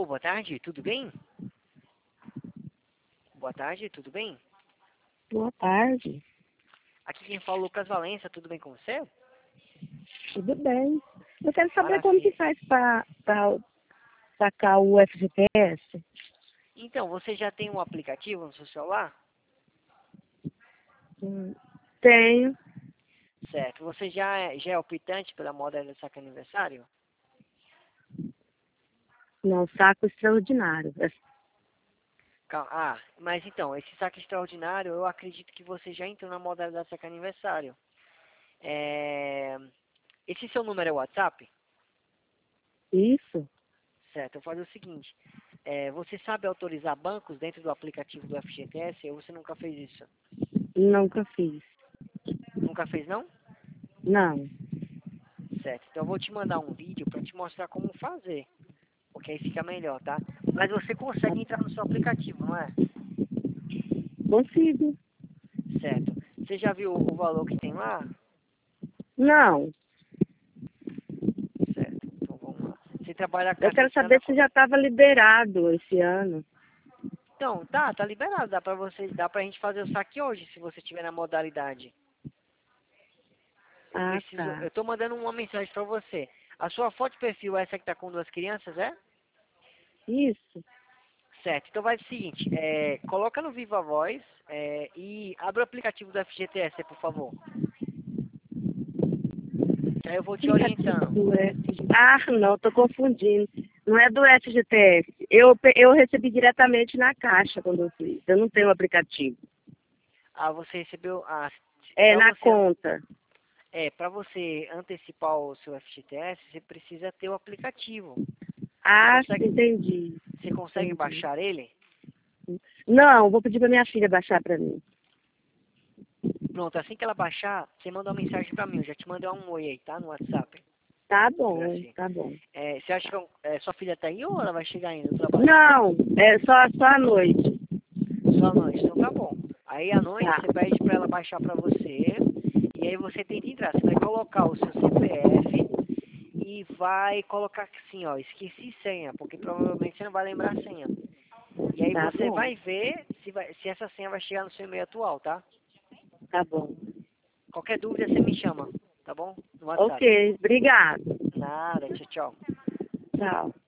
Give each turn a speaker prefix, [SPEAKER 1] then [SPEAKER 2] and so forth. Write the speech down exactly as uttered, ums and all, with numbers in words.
[SPEAKER 1] Alô, boa tarde, tudo bem? Boa tarde, tudo bem?
[SPEAKER 2] Boa tarde.
[SPEAKER 1] Aqui quem fala é o Lucas Valença, tudo bem com você?
[SPEAKER 2] Tudo bem. Eu quero saber como que
[SPEAKER 1] Maravilha.
[SPEAKER 2] faz para sacar o F G T S.
[SPEAKER 1] Então, você já tem um aplicativo no seu celular?
[SPEAKER 2] Hum, tenho.
[SPEAKER 1] Certo. Você já é, já é optante pela modalidade de saque aniversário?
[SPEAKER 2] Não, saco extraordinário. É-
[SPEAKER 1] Cal- Ah, mas então, esse saque extraordinário, eu acredito que você já entrou na modalidade de saque aniversário. É... Esse seu número é WhatsApp?
[SPEAKER 2] Isso?
[SPEAKER 1] Certo. Eu vou fazer o seguinte. É, você sabe autorizar bancos dentro do aplicativo do F G T S ou você nunca fez isso?
[SPEAKER 2] Nunca fiz.
[SPEAKER 1] Nunca fez, não?
[SPEAKER 2] Não.
[SPEAKER 1] Certo. Então eu vou te mandar um vídeo para te mostrar como fazer. Porque aí fica melhor, tá? Mas você consegue entrar no seu aplicativo, não é?
[SPEAKER 2] Consigo.
[SPEAKER 1] Certo. Você já viu o valor que tem lá?
[SPEAKER 2] Não.
[SPEAKER 1] Certo. Então vamos lá. Você trabalha
[SPEAKER 2] Eu quero
[SPEAKER 1] cadastrando a...
[SPEAKER 2] saber se
[SPEAKER 1] co-
[SPEAKER 2] já estava liberado esse ano.
[SPEAKER 1] Então, tá, tá liberado. Dá pra você, dá pra gente fazer o saque hoje, se você tiver na modalidade. Eu
[SPEAKER 2] Ah,
[SPEAKER 1] preciso,
[SPEAKER 2] tá.
[SPEAKER 1] eu tô mandando uma mensagem pra você. A sua foto de perfil é essa que tá com duas crianças, é?
[SPEAKER 2] Isso.
[SPEAKER 1] Certo. Então vai o seguinte, é, coloca no Viva Voz é, e abre o aplicativo do F G T S, por favor. Que aí eu vou te
[SPEAKER 2] Aplicativo
[SPEAKER 1] orientando.
[SPEAKER 2] do F G T S. Ah, não, tô confundindo. Não é do F G T S. Eu, pe- eu recebi diretamente na caixa quando eu fiz. Eu não tenho aplicativo.
[SPEAKER 1] Ah, você recebeu. Ah,
[SPEAKER 2] É
[SPEAKER 1] para
[SPEAKER 2] na
[SPEAKER 1] você,
[SPEAKER 2] conta.
[SPEAKER 1] é, para você antecipar o seu F G T S, você precisa ter o aplicativo. Você
[SPEAKER 2] Ah,
[SPEAKER 1] consegue,
[SPEAKER 2] entendi.
[SPEAKER 1] você consegue
[SPEAKER 2] Entendi.
[SPEAKER 1] baixar ele?
[SPEAKER 2] Não, vou pedir pra minha filha baixar pra mim.
[SPEAKER 1] Pronto, assim que ela baixar, você manda uma mensagem pra mim. Eu já te mandei um oi aí, tá? No WhatsApp.
[SPEAKER 2] Tá
[SPEAKER 1] Por
[SPEAKER 2] bom,
[SPEAKER 1] assim.
[SPEAKER 2] tá bom.
[SPEAKER 1] É, você acha que eu- é, sua filha tá aí ou ela vai chegar ainda do trabalho?
[SPEAKER 2] Não, é só, só à noite.
[SPEAKER 1] Só à noite, então tá bom. Aí à noite
[SPEAKER 2] Tá,
[SPEAKER 1] você pede pra ela baixar pra você. E aí você tenta entrar. Você vai colocar o seu C P F e vai colocar assim, ó, esqueci senha, porque provavelmente você não vai lembrar a senha. E aí
[SPEAKER 2] tá
[SPEAKER 1] você
[SPEAKER 2] bom,
[SPEAKER 1] vai ver se, vai, se essa senha vai chegar no seu e-mail atual, tá?
[SPEAKER 2] tá bom.
[SPEAKER 1] Qualquer dúvida você me chama, tá bom? No WhatsApp.
[SPEAKER 2] Ok, obrigado.
[SPEAKER 1] Nada, tchau, tchau.
[SPEAKER 2] Tchau.